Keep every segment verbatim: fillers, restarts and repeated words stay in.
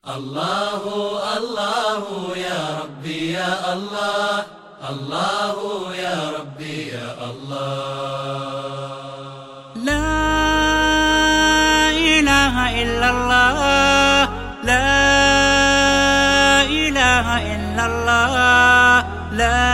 الله الله يا ربي يا الله، الله يا ربي يا الله. لا إله إلا الله، لا إله إلا الله، لا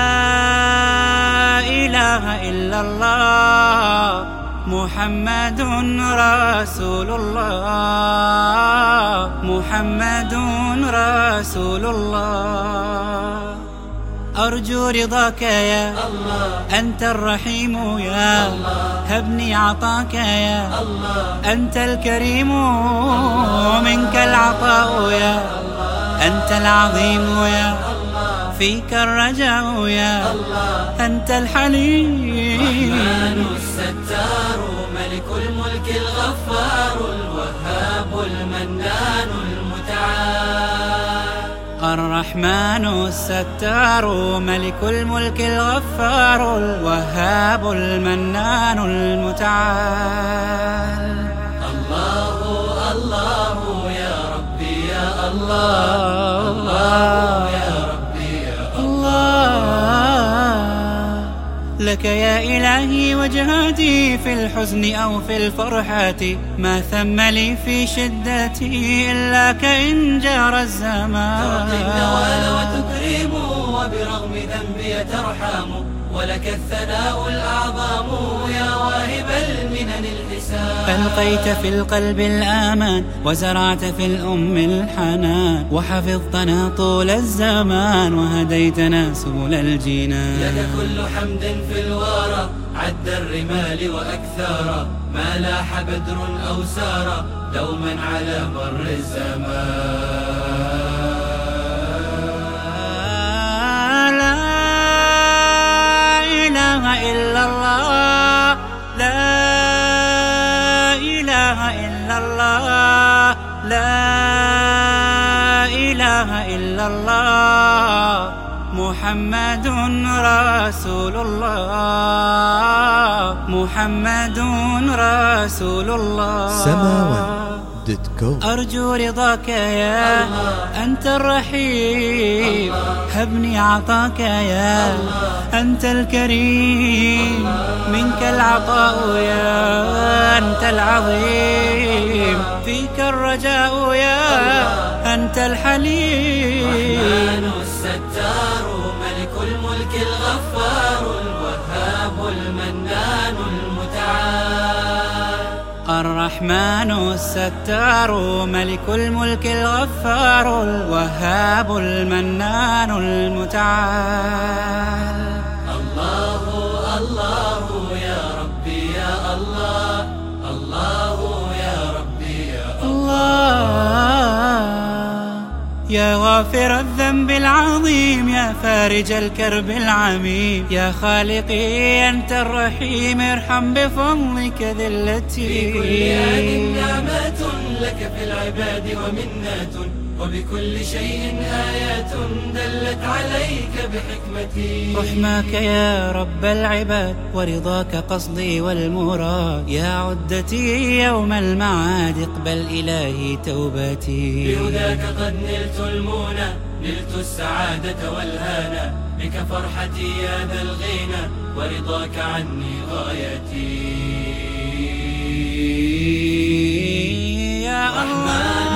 إله إلا الله، محمد رسول الله، محمد رسول الله. أرجو رضاك يا الله، أنت الرحيم يا الله، هبني عطاك يا الله، أنت الكريم، منك العطاء يا الله، أنت العظيم يا الله، فيك الرجاء يا الله، أنت الحليم. الرحمن الستار ملك الملك الغفار الوهاب المنان المتعال. الرحمن الستار ملك الملك الغفار الوهاب المنان المتعال. الله الله يا ربي يا الله، الله يا ربي يا الله. لك يا إلهي وجهاتي في الحزن أو في الفرحات، ما ثم لي في شدتي إلا كإن جار الزمان. تعطي النوال وتكرم وبرغم ذنبي ترحم، ولك الثناء الأعظم يا واهب المنن الحسان. ألقيت في القلب الآمان وزرعت في الأم الحنان، وحفظتنا طول الزمان وهديتنا سبل الجنان. لك كل حمد في الورى عد الرمال وأكثارا، ما لاح بدر أو سارا دوما على مر الزمان. لا إله إلا الله، لا إله إلا الله، لا إله إلا الله، محمد رسول الله، محمد رسول الله. سماوان دوت كوم. أرجو رضاك يا الله، أنت الرحيم، الله، هبني عطاك يا الله، أنت الكريم، الله، منك العطاء يا أنت العظيم، فيك الرجاء يا أنت الحليم. الرحمن الستار ملك الملك الغفار الوهاب المنان المتعال. الرحمن الستار ملك الملك الغفار الوهاب المنان المتعال. الله الله يا ربي يا الله، الله يا ربي يا الله. يا غافر الذنب العظيم، يا فارج الكرب العميم، يا خالقي أنت الرحيم، ارحم بفضلك ذلتي. في كل آن نعمات لك في العباد ومنات، وبكل شيء آيات دلت عليك بحكمتي. رحماك يا رب العباد ورضاك قصدي والمراد، يا عدتي يوم المعاد اقبل إلهي توبتي. بهداك قد نلت المنى، نلت السعادة والهانا، بك فرحتي يا ذا الغنى، ورضاك عني غايتي. يا الله